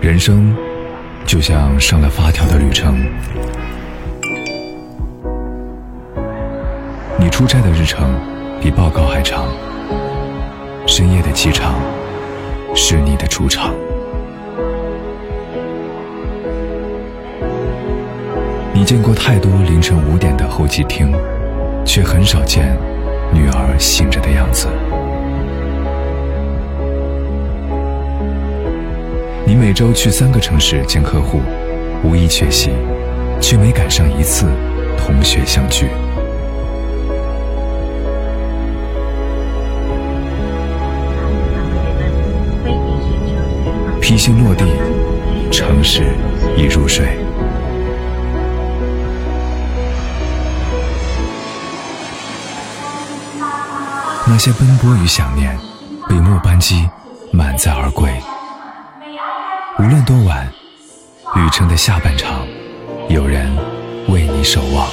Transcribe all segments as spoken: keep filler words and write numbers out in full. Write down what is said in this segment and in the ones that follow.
人生就像上了发条的旅程，你出差的日程比报告还长，深夜的机场是你的主场。你见过太多凌晨五点的候机厅，却很少见女儿醒着的样子。你每周去三个城市见客户，无意缺席，却没赶上一次同学相聚。披星落地，城市已入睡。那些奔波与想念，被末班机满载而归。无论多晚，旅程的下半场，有人为你守望。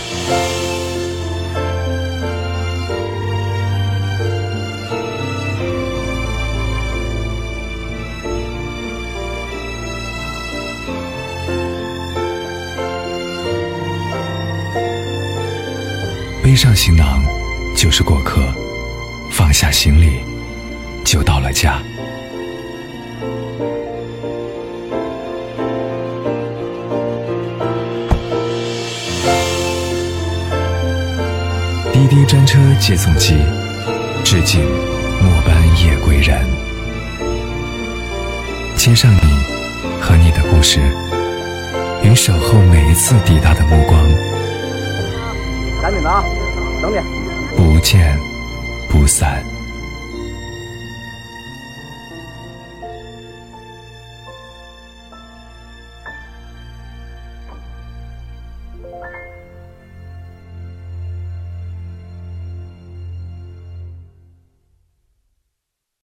背上行囊就是过客，放下行李就到了家。滴滴专车接送机，致敬末班夜归人。接上你和你的故事，与守候每一次抵达的目光。 赶紧的啊，等你。 不见不散。